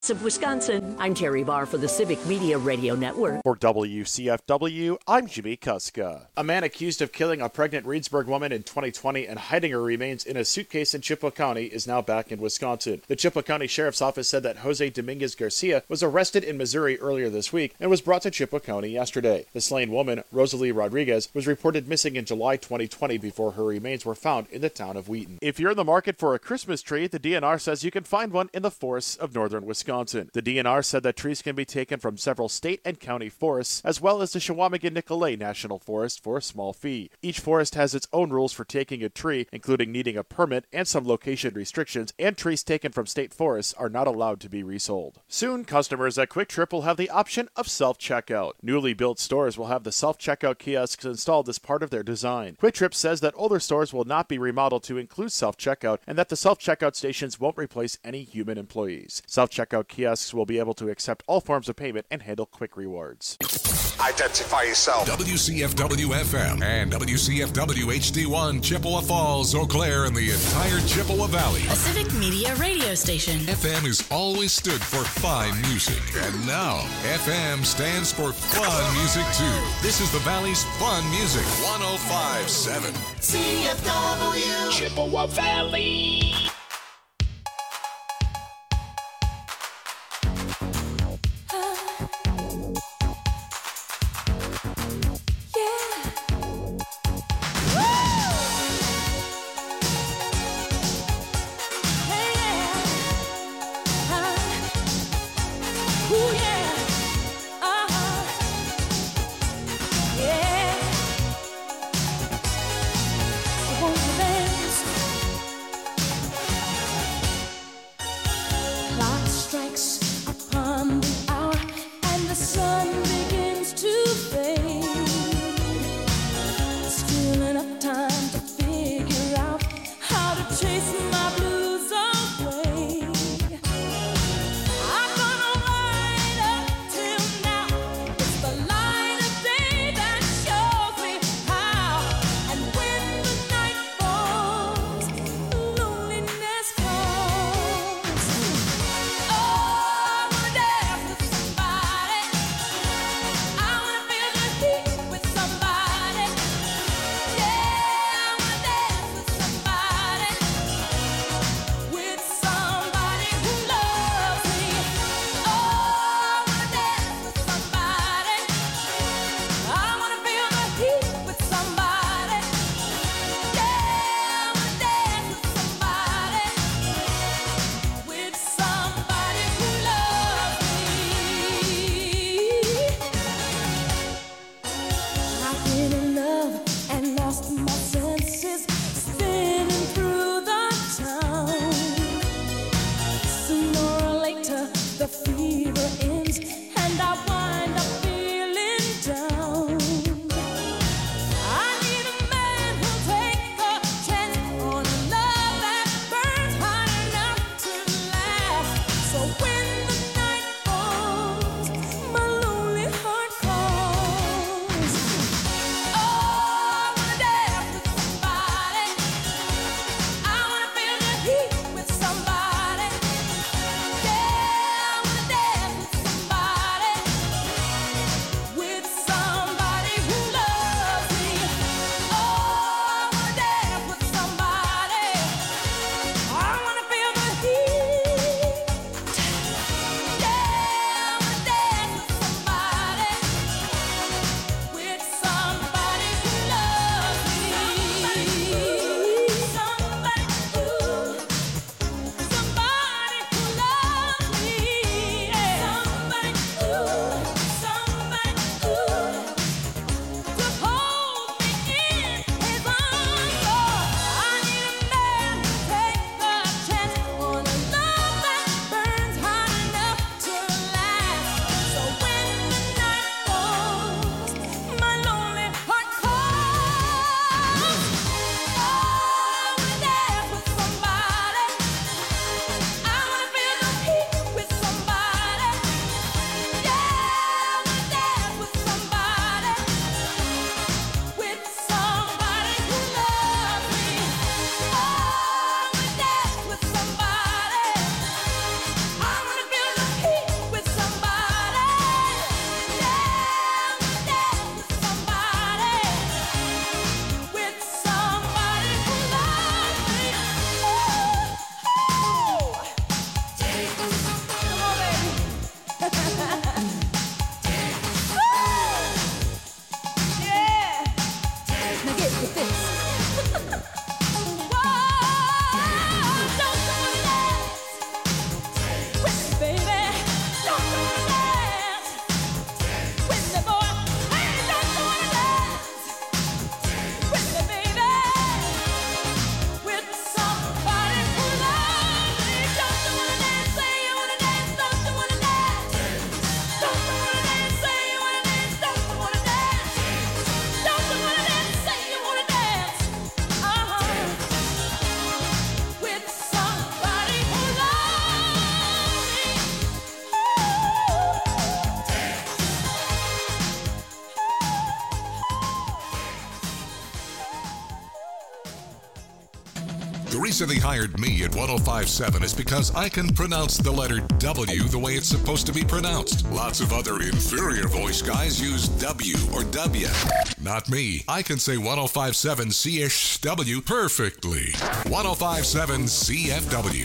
Of Wisconsin, I'm Terry Barr for the Civic Media Radio Network. For WCFW, I'm Jimmy Kuska. A man accused of killing a pregnant Reedsburg woman in 2020 and hiding her remains in a suitcase in Chippewa County is now back in Wisconsin. The Chippewa County Sheriff's Office said that Jose Dominguez Garcia was arrested in Missouri earlier this week and was brought to Chippewa County yesterday. The slain woman, Rosalie Rodriguez, was reported missing in July 2020 before her remains were found in the town of Wheaton. If you're in the market for a Christmas tree, the DNR says you can find one in the forests of northern Wisconsin. The DNR said that trees can be taken from several state and county forests, as well as the Chequamegon-Nicolet National Forest for a small fee. Each forest has its own rules for taking a tree, including needing a permit and some location restrictions, and trees taken from state forests are not allowed to be resold. Soon, customers at Kwik Trip will have the option of self-checkout. Newly built stores will have the self-checkout kiosks installed as part of their design. Kwik Trip says that older stores will not be remodeled to include self-checkout, and that the self-checkout stations won't replace any human employees. Self-checkout kiosks will be able to accept all forms of payment and handle quick rewards. Identify yourself. WCFW-FM and WCFW-HD1, Chippewa Falls, Eau Claire, and the entire Chippewa Valley. A Civic Media radio station. FM has always stood for fine music. And now, FM stands for fun music, too. This is the Valley's fun music. 105.7. CFW. Chippewa Valley. reason they hired me at 105.7 is because I can pronounce the letter W the way it's supposed to be pronounced. Lots of other inferior voice guys use W or W. Not me. I can say 105.7 CSW perfectly. 105.7 CFW.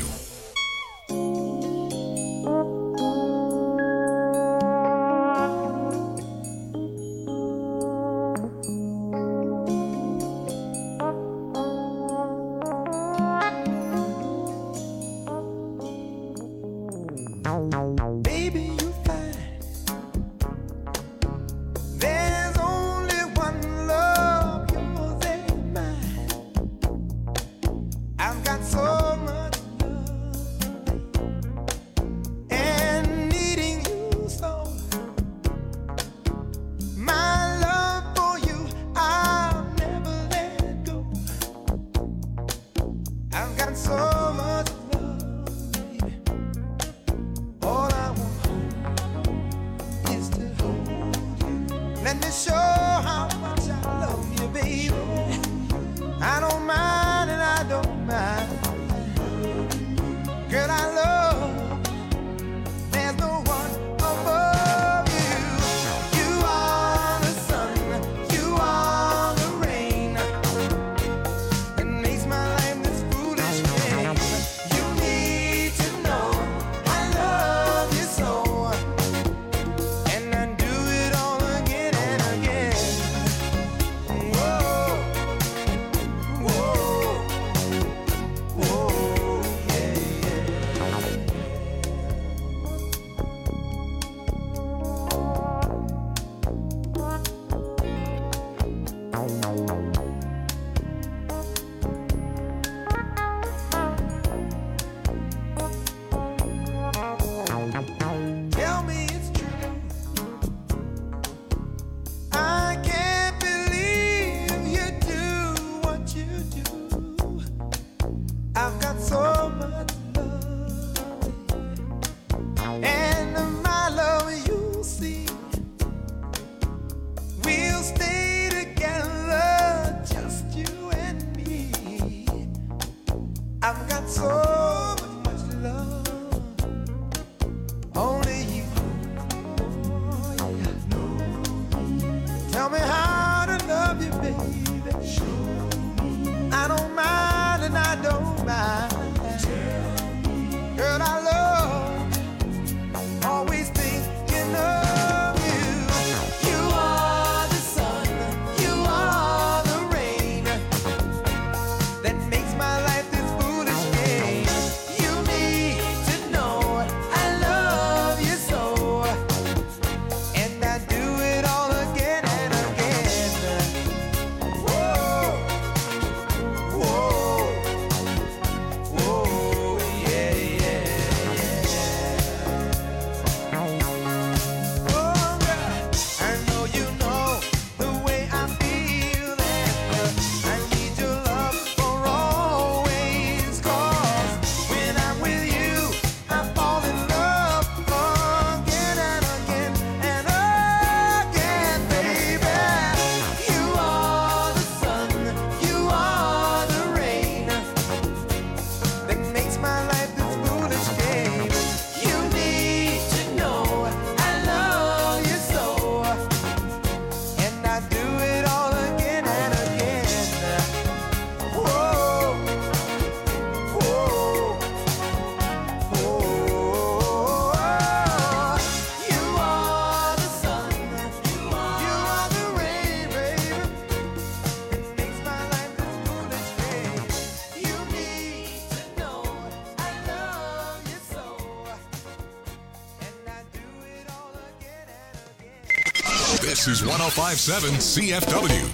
This is 105.7 CFW.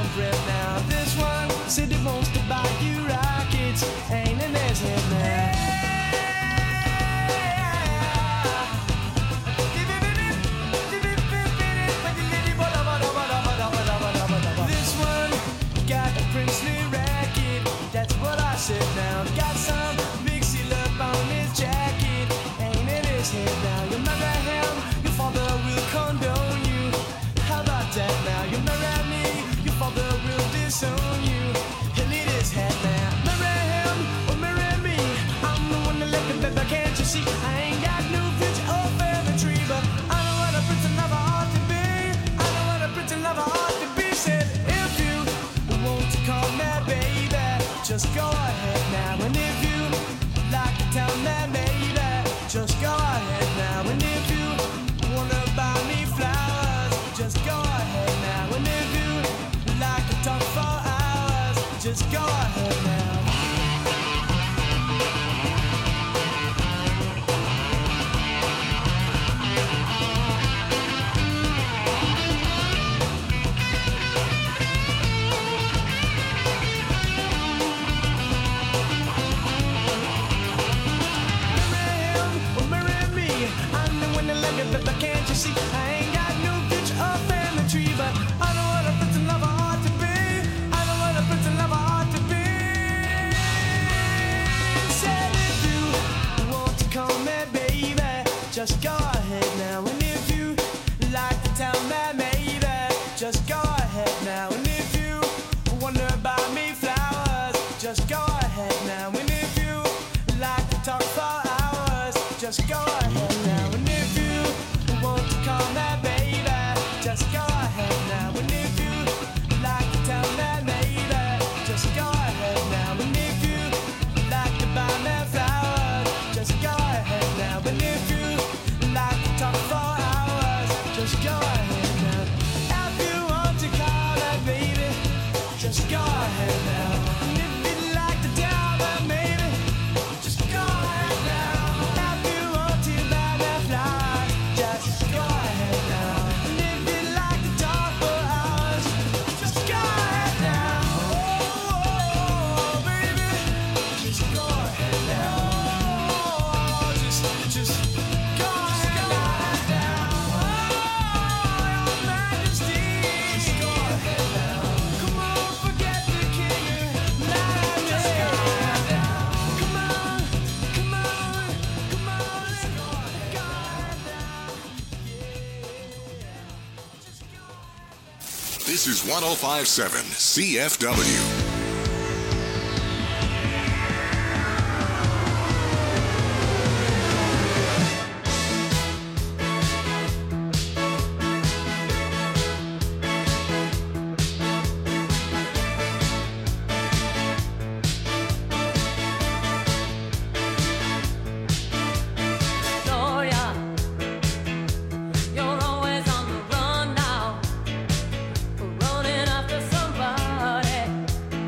Said he wants to buy you rockets, ain't in his head now. Just go ahead now. Can't you see? I ain't got no picture or family tree, but I know what a pretty lover ought to be. I know what a pretty lover ought to be. Said if you want to call me baby, just go ahead now. And if you like to tell me maybe, just go ahead now. And if you wonder about me flowers, just go ahead now. And if you like to talk for hours, just go ahead now. And if you want to call me baby, just go ahead now. And if you like to tell me maybe, just go ahead now. And if you like to buy me flowers, just go ahead now. And if you like to talk for hours, just go ahead now. If you want to call me baby, just go ahead now. And if you like to tell me maybe, just go ahead now. If you want to buy me flowers, just go ahead now. And if you like to talk for hours, just go ahead now. Oh, baby, just go ahead now. Oh, just go ahead now. Oh, your Majesty, just go ahead now. Come on, forget the king. Just go ahead now. Come on, come on, come on, let's go ahead now. This is 1057 CFW. Gloria, you're always on the run now, running after somebody.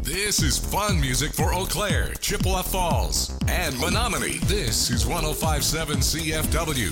This is fun music for Eau Claire, Chippewa Falls, and Menominee. This is 105.7 CFW.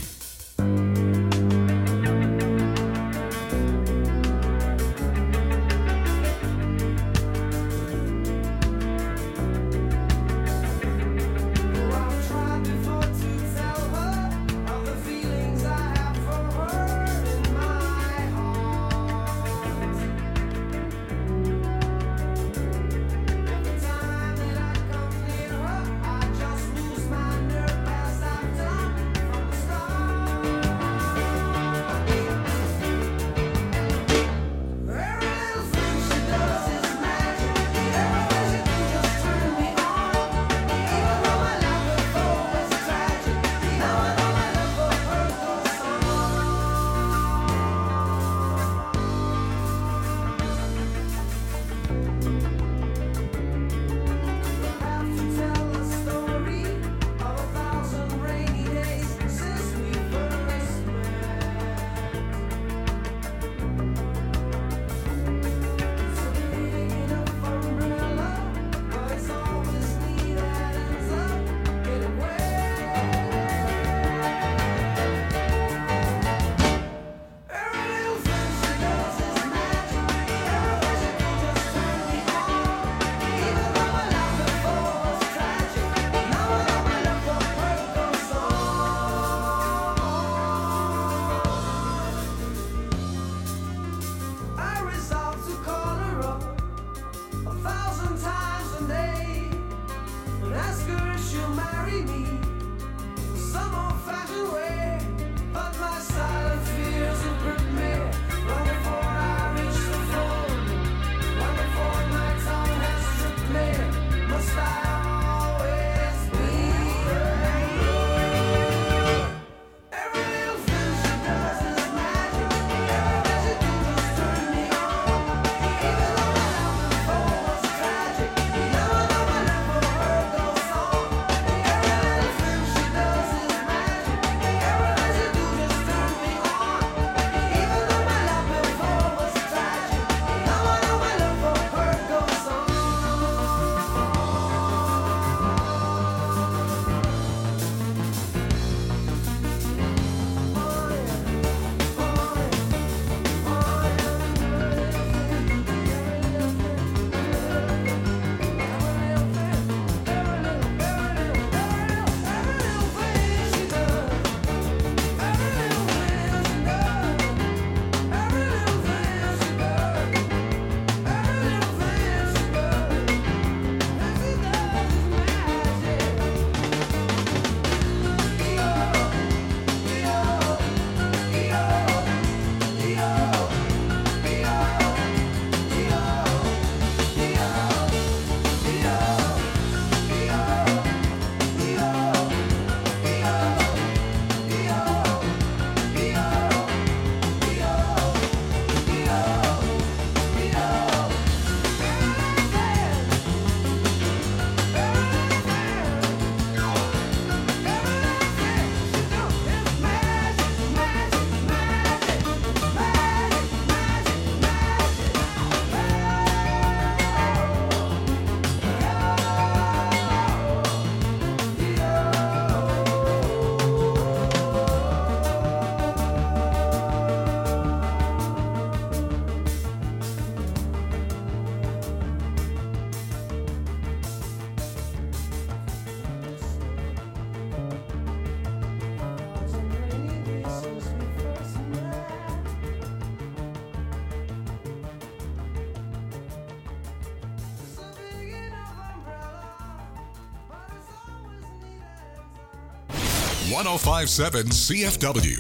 .105.7 CFW.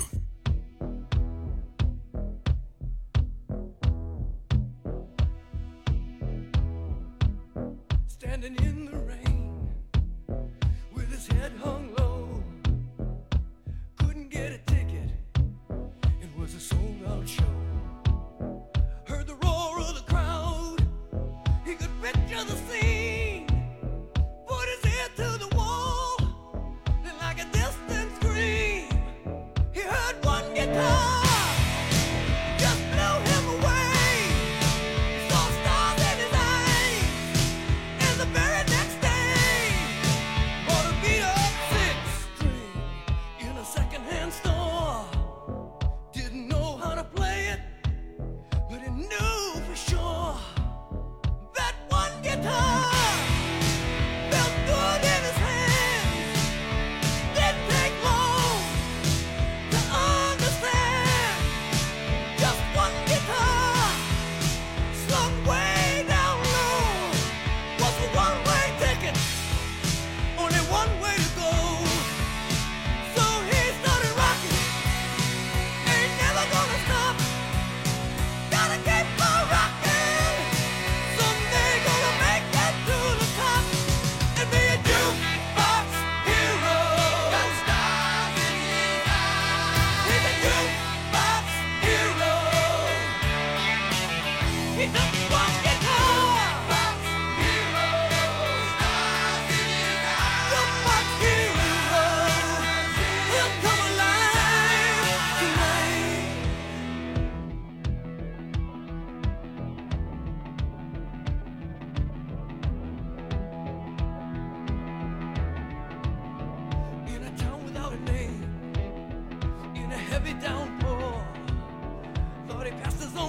Standing in the rain with his head hung low, couldn't get a ticket, it was a sold-out show. Heard the roar of the crowd, he could picture the scene, put his ear to the wall, then like a distant scream, he heard one guitar. Just blew him away. Saw stars in his eyes.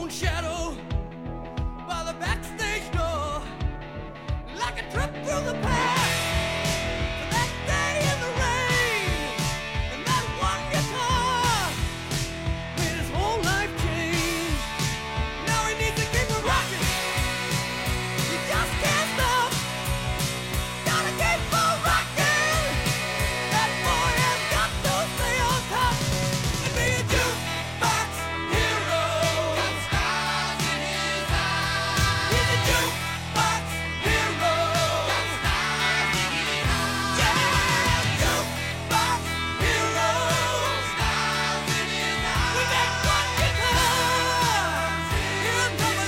own shadow by the backstage door, like a trip through the past. To that day in the rain, and that one guitar made his whole life change. Now he needs to keep it rocking. He just can't stop. Gotta keep on rocking. That boy has got to stay on top and be a jukebox hero. Got stars in his eyes. He's a jukebox hero. Got stars in his eyes. Yeah, jukebox hero. Stars in his eyes. With that one guitar, he'll come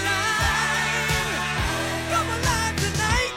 alive tonight.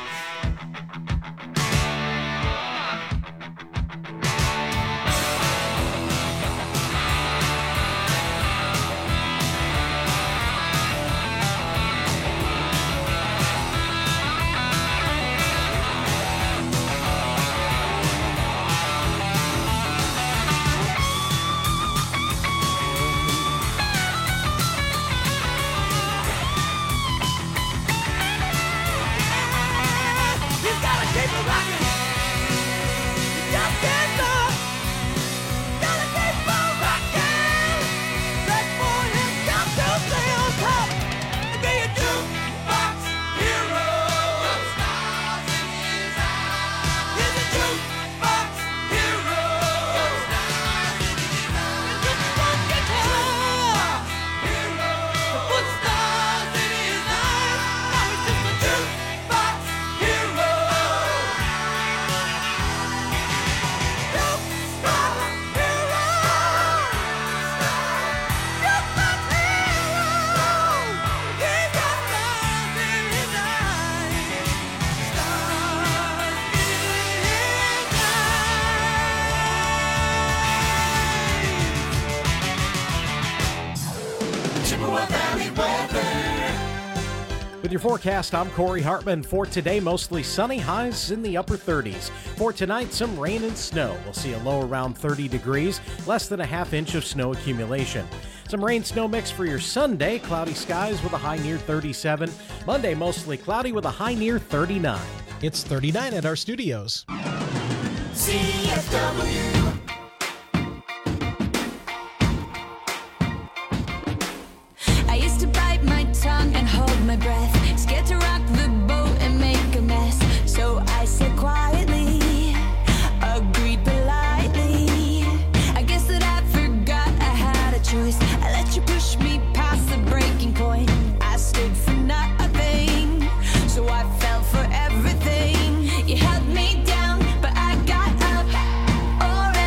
He's gotta keep it rocking. He just can't stop. Gotta keep on rocking. That boy has got to stay on top and be a jukebox hero. Got stars in his eyes. He's a jukebox hero. Got stars in his eyes. With just one guitar hero. To put stars in his eyes. Now he's just a jukebox hero. With your forecast, I'm Corey Hartman. For today, mostly sunny, highs in the upper 30s. For tonight, some rain and snow. We'll see a low around 30 degrees, less than a half inch of snow accumulation. Some rain-snow mix for your Sunday, cloudy skies with a high near 37. Monday, mostly cloudy with a high near 39. It's 39 at our studios. CFW. I used to bite my tongue and hold my breath, scared to rock the boat and make a mess. So I said quietly, agreed politely. I guess that I forgot I had a choice. I let you push me past the breaking point. I stood for nothing, so I fell for everything. You held me down, but I got up. Already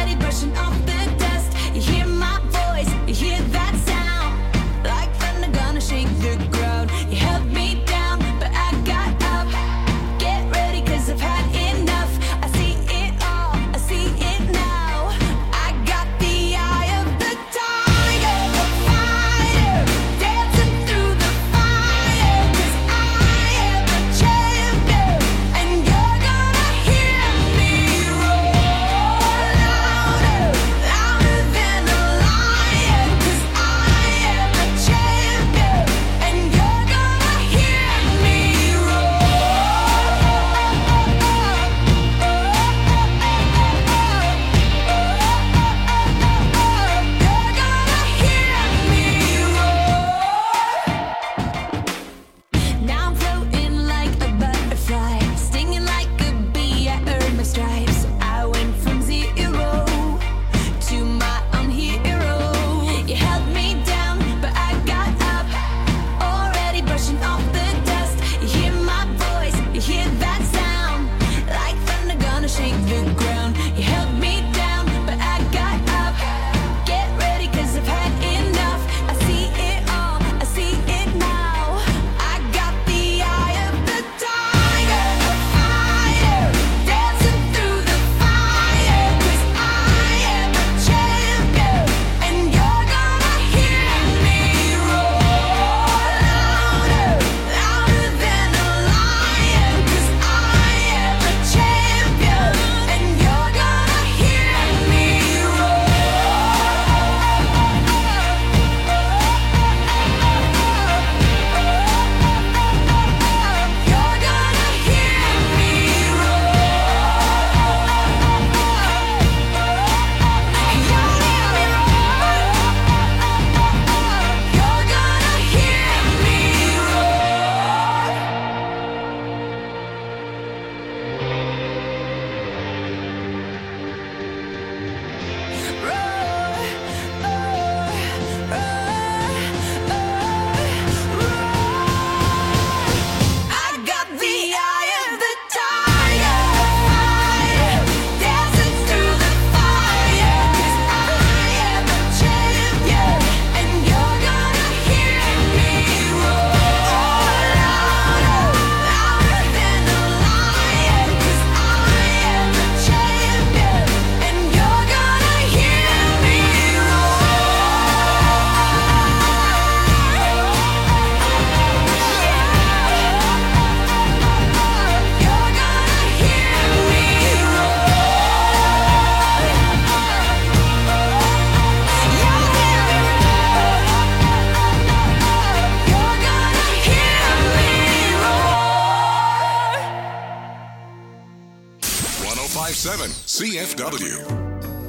1057 CFW.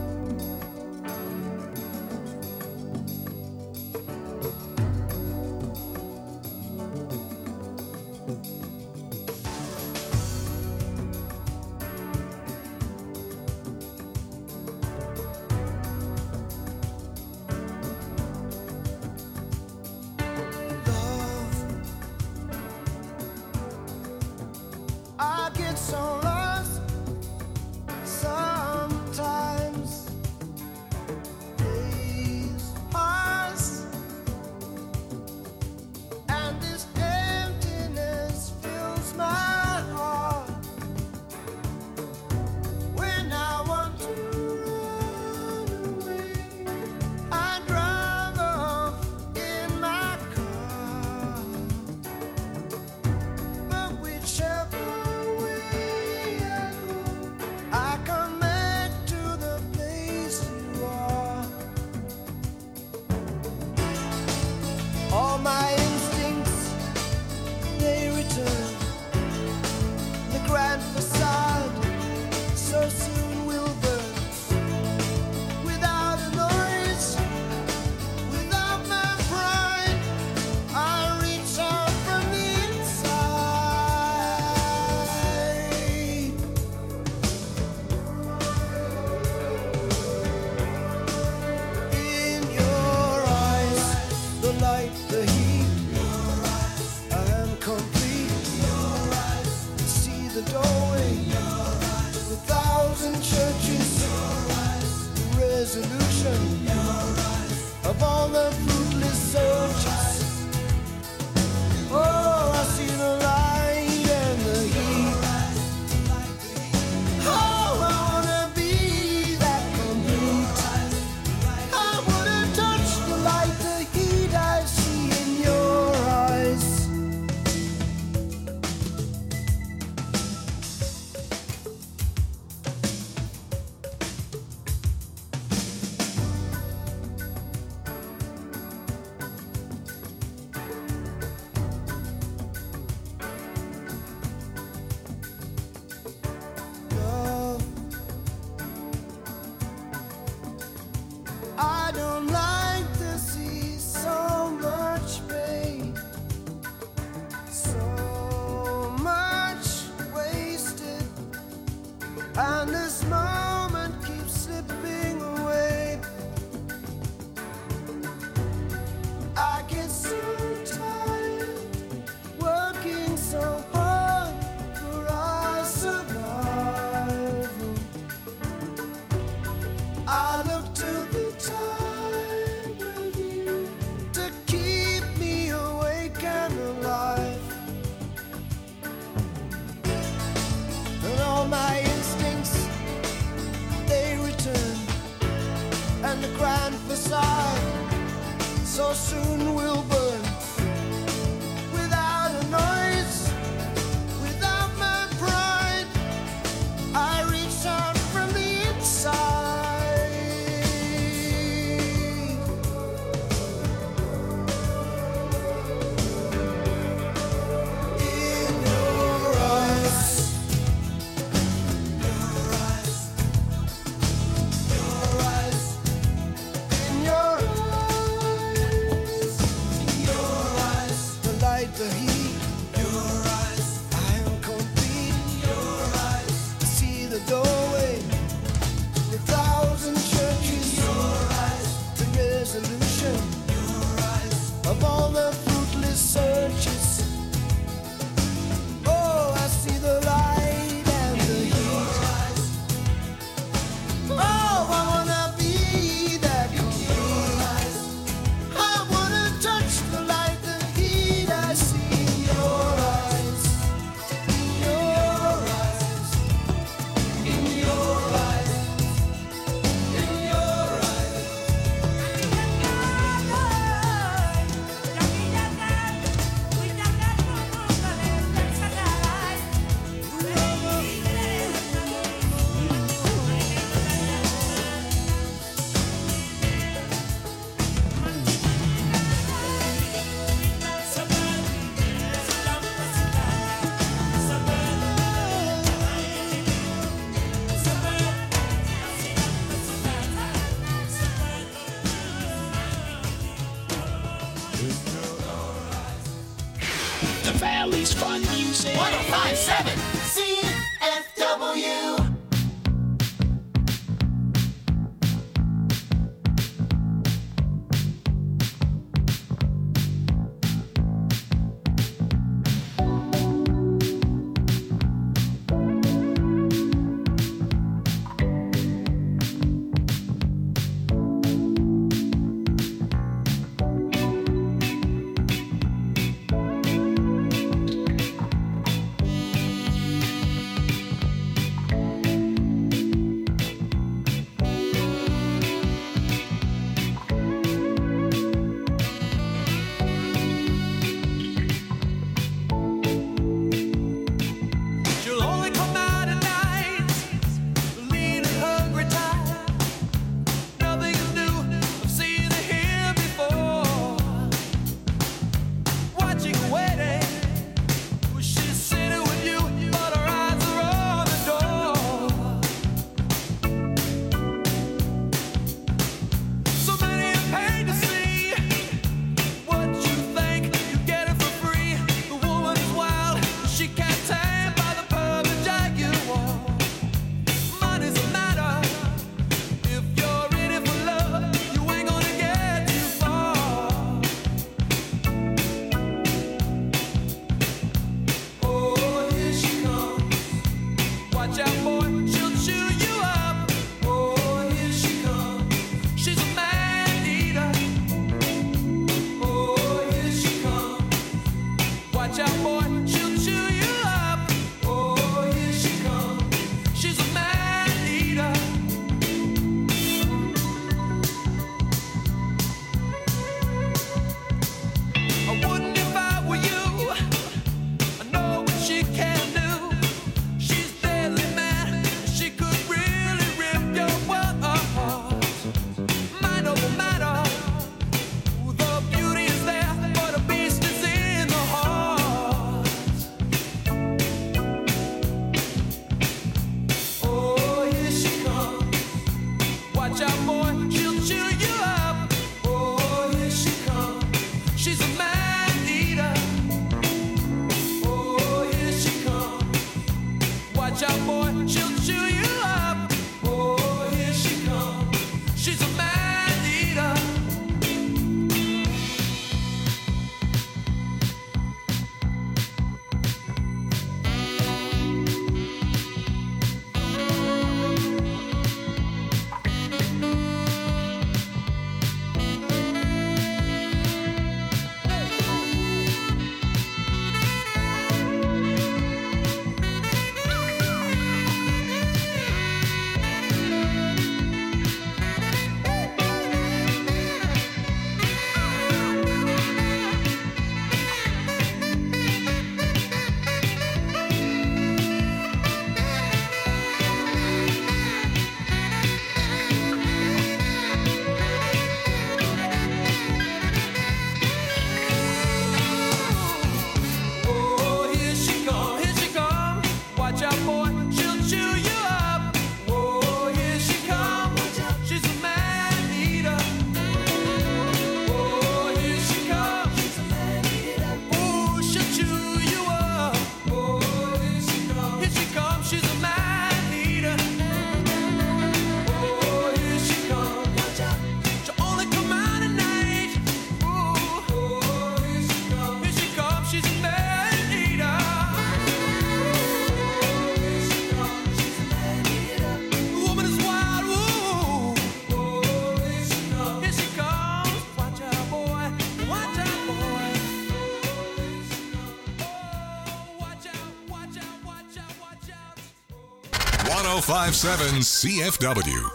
I get so lost sometimes. Days pass, and this emptiness fills my heart. When I want to run away, I drive off in my car. But whichever I come back to the place you are. All my instincts, they return. The grand facade so soon will burn. Without a noise, without my pride, I reach out from the inside. In your eyes, the light, the heat. I am complete. See the doorway. The thousand churches. The resolution of all the fruitless searches. Oh, I see the light and the heat. Oh, I wanna be that complete. I wanna touch the light, the heat I see in your eyes. Love, I don't like to see so much pain, so much wasted, and this moment keeps slipping away. I get so tired working so hard for our survival. I look to the time with you to keep me awake and alive. And all my instincts, they return. And the grand facade so soon will burn. Without a noise, without my pride, I reach out from the inside. In your eyes, in your eyes, 1057 CFW.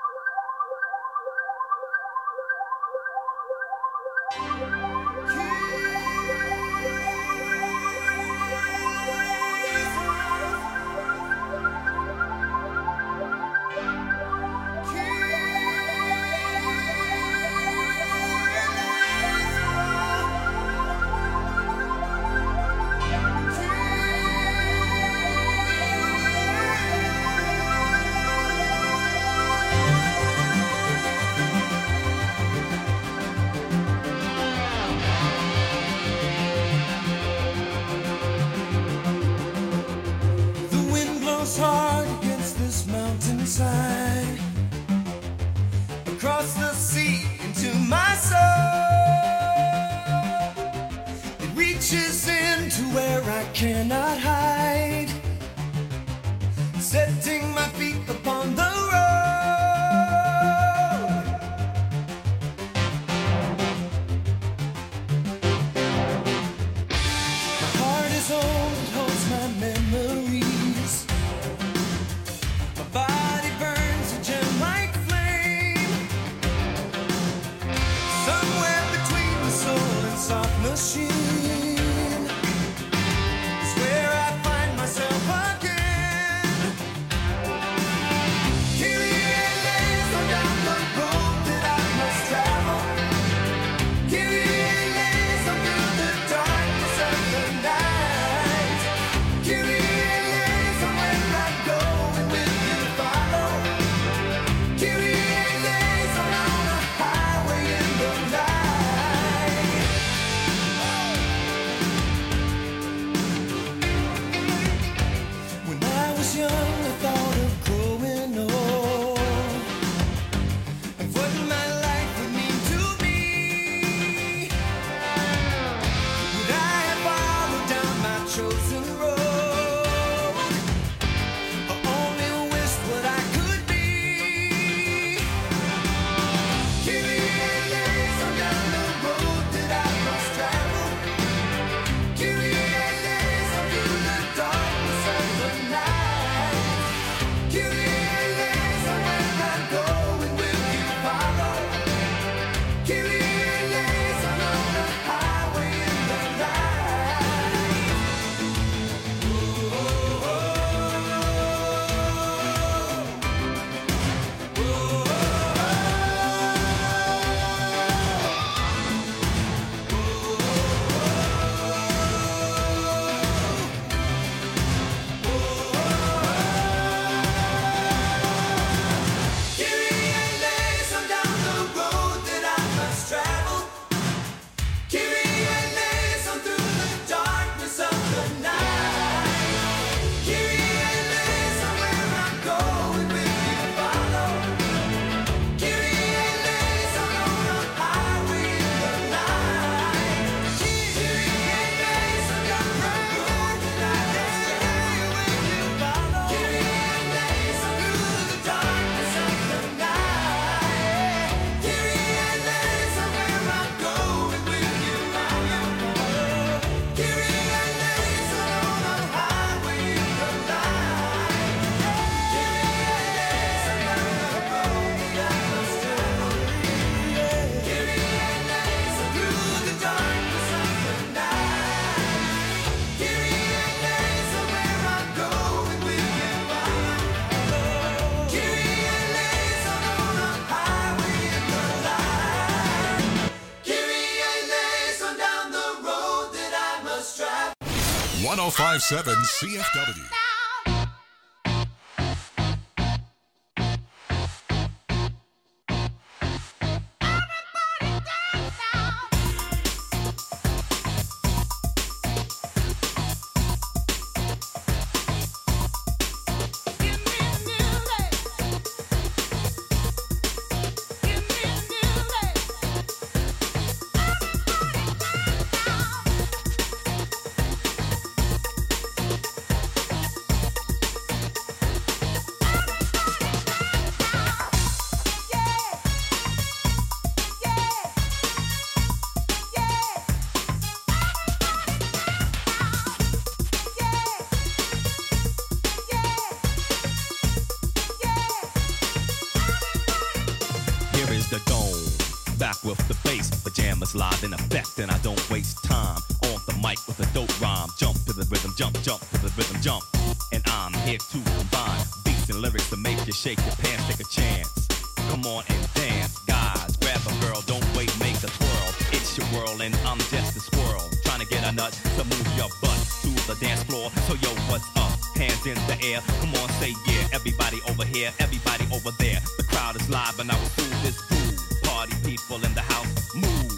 Hard against this mountainside, across the sea into my soul. It reaches into where I cannot hide, setting my feet upon the road. My heart is old, it holds my memories. Body burns a gem-like flame, somewhere between the soul and soft machine is where I find myself again. Kyrie eleison, down the road that I must travel. Kyrie eleison, through the darkness of the night. Kyrie eleison, where I go and will you follow? Kyrie eleison, on a highway in the night. When I was young, I thought of growing old and what my life would mean to me. Would I have followed down my chosen road, or only wished what I could be? Kyrie eleison, down the road that I must travel. Kyrie eleison, through the darkness of the night. Kyrie eleison, where I go and will you follow? Kyrie eleison, on the highway in the night. 1057 CFW. rock with the bass. Pajamas live in effect, and I don't waste time on the mic with a dope rhyme. Jump to the rhythm, jump to the rhythm, jump. And I'm here to combine beats and lyrics to make you shake your pants, take a chance. Come on and dance, guys. Grab a girl, don't wait, make a twirl. It's your world, and I'm just a squirrel trying to get a nut to move your butt to the dance floor. So yo, what's up? Hands in the air, come on, say yeah. Everybody over here, everybody over there. The crowd is live and I will do this groove. Party people in the house, move.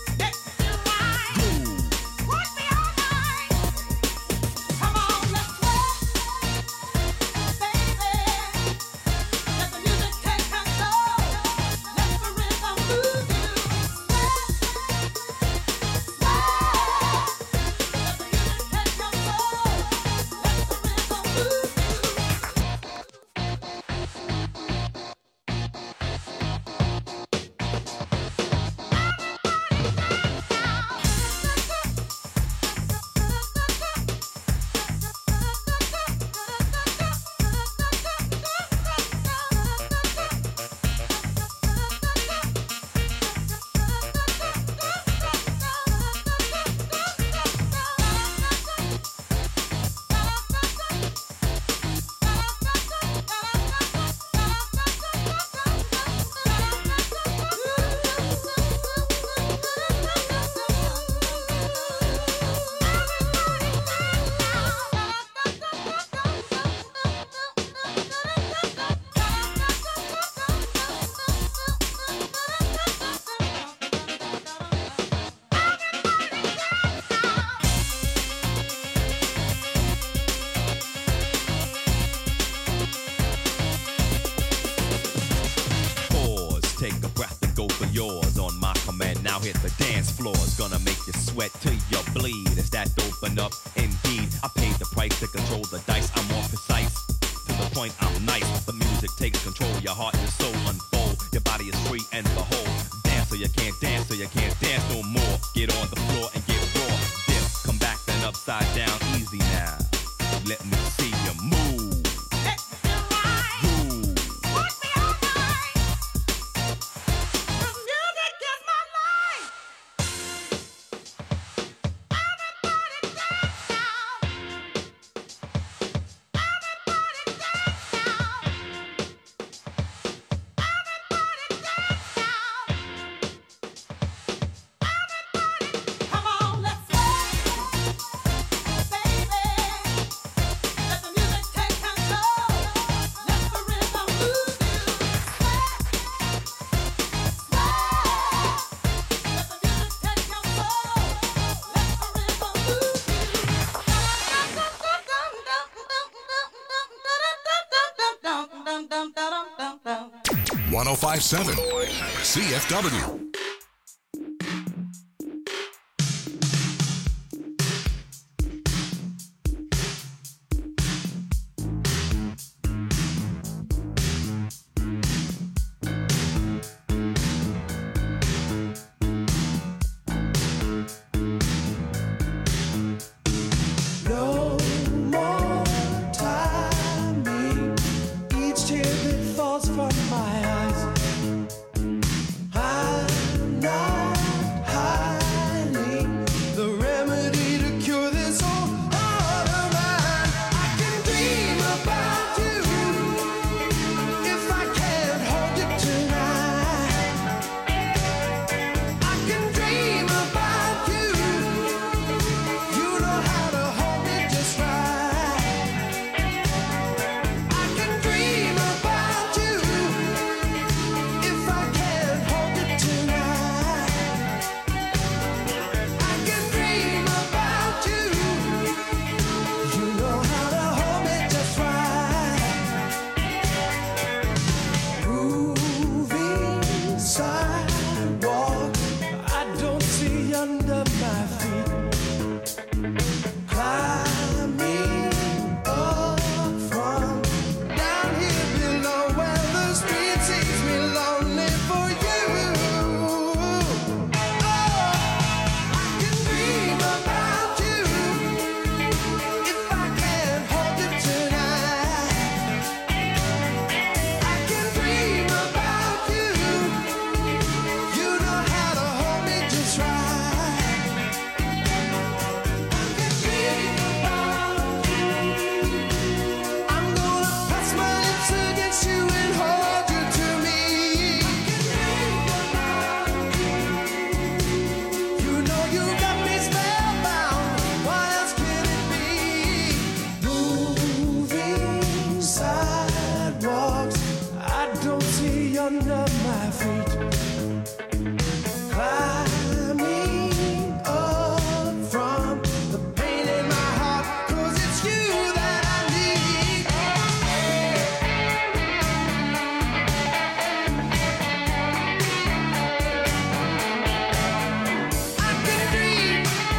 Yours on my command. Now hit the dance floor. It's gonna make you sweat till you bleed. Is that open up? Indeed, I paid the price to control the dice. I'm more precise. To the point, I'm nice. The music takes control. Your heart and your soul unfold. Your body is free and behold. Dance so you can't dance, so you can't dance no more. Get on the floor and get raw. Dip, come back then upside down. Easy now. Let me see you move. .1057 CFW. No more timing. Each tear that falls from my eyes, I feet. Climbing up from the pain in my heart, 'cause it's you that I need. I can dream.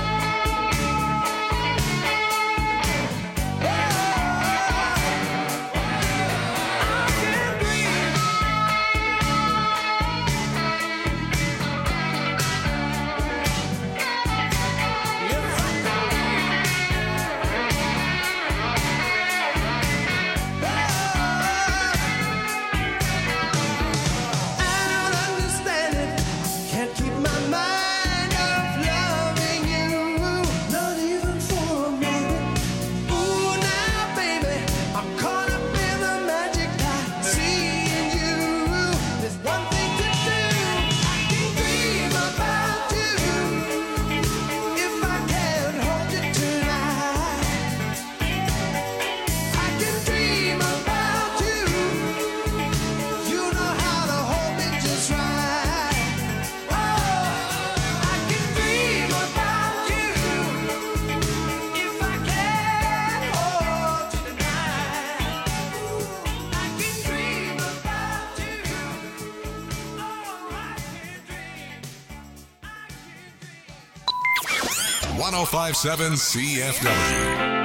.1057 CFW.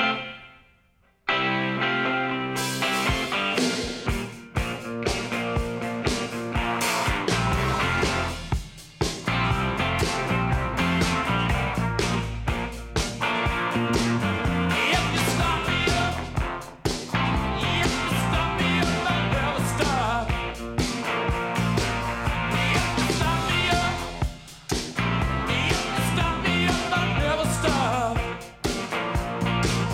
Stop me up, I'll never stop.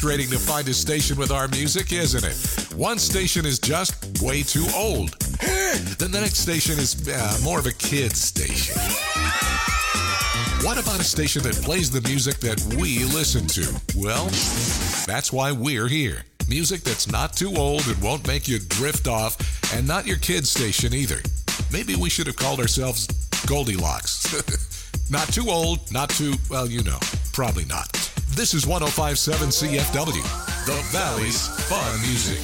frustrating to find a station with our music, isn't it? One station is just way too old. Then the next station is more of a kid's station. What about a station that plays the music that we listen to? Well, that's why we're here. Music that's not too old and won't make you drift off, and not your kid's station either. Maybe we should have called ourselves Goldilocks. Not too old, not too, well, you know, probably not. This is 105.7 CFW, the Valley's Fun Music.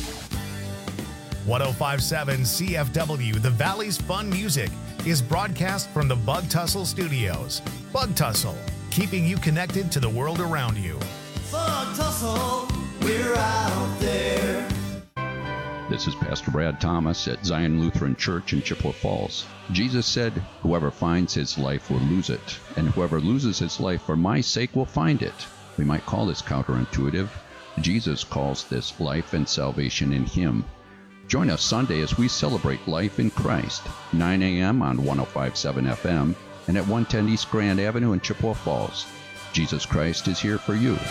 105.7 CFW, the Valley's Fun Music, is broadcast from the Bug Tussle Studios. Bug Tussle, keeping you connected to the world around you. Bug Tussle, we're out there. This is Pastor Brad Thomas at Zion Lutheran Church in Chippewa Falls. Jesus said, "Whoever finds his life will lose it, and whoever loses his life for my sake will find it." We might call this counterintuitive. Jesus calls this life and salvation in him. Join us Sunday as we celebrate life in Christ, 9 a.m. on 105.7 FM and at 110 East Grand Avenue in Chippewa Falls. Jesus Christ is here for you.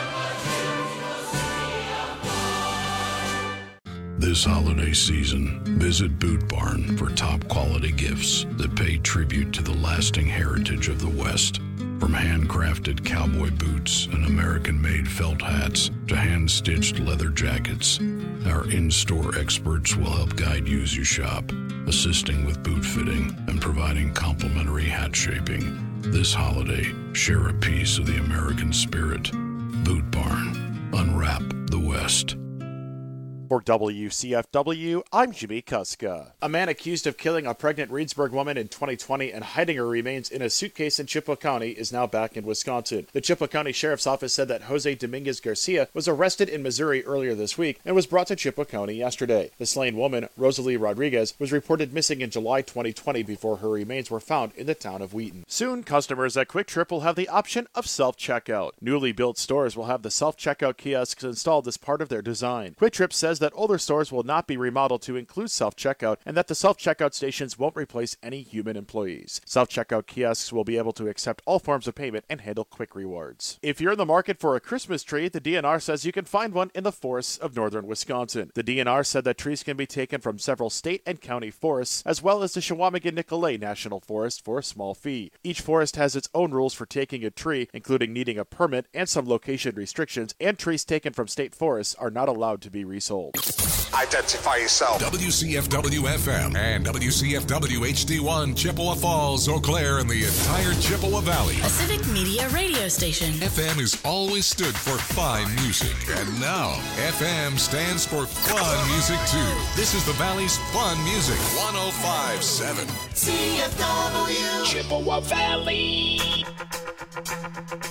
This holiday season, visit Boot Barn for top quality gifts that pay tribute to the lasting heritage of the West. From handcrafted cowboy boots and American-made felt hats to hand-stitched leather jackets, our in-store experts will help guide you as you shop, assisting with boot fitting and providing complimentary hat shaping. This holiday, share a piece of the American spirit. Boot Barn. Unwrap the West. For WCFW, I'm Jimmy Kuska. A man accused of killing a pregnant Reedsburg woman in 2020 and hiding her remains in a suitcase in Chippewa County is now back in Wisconsin. The Chippewa County Sheriff's Office said that Jose Dominguez Garcia was arrested in Missouri earlier this week and was brought to Chippewa County yesterday. The slain woman, Rosalie Rodriguez, was reported missing in July 2020 before her remains were found in the town of Wheaton. Soon, customers at Quick Trip will have the option of self-checkout. Newly built stores will have the self-checkout kiosks installed as part of their design. Quick Trip says that older stores will not be remodeled to include self-checkout and that the self-checkout stations won't replace any human employees. Self-checkout kiosks will be able to accept all forms of payment and handle quick rewards. If you're in the market for a Christmas tree, the DNR says you can find one in the forests of northern Wisconsin. The DNR said that trees can be taken from several state and county forests, as well as the Chequamegon-Nicolet National Forest for a small fee. Each forest has its own rules for taking a tree, including needing a permit and some location restrictions, and trees taken from state forests are not allowed to be resold. Identify yourself. WCFW FM and WCFW HD1 Chippewa Falls, Eau Claire, and the entire Chippewa Valley. A civic media radio station. FM has always stood for fine music, and now FM stands for fun music too. This is the Valley's Fun Music, 105.7 CFW Chippewa Valley.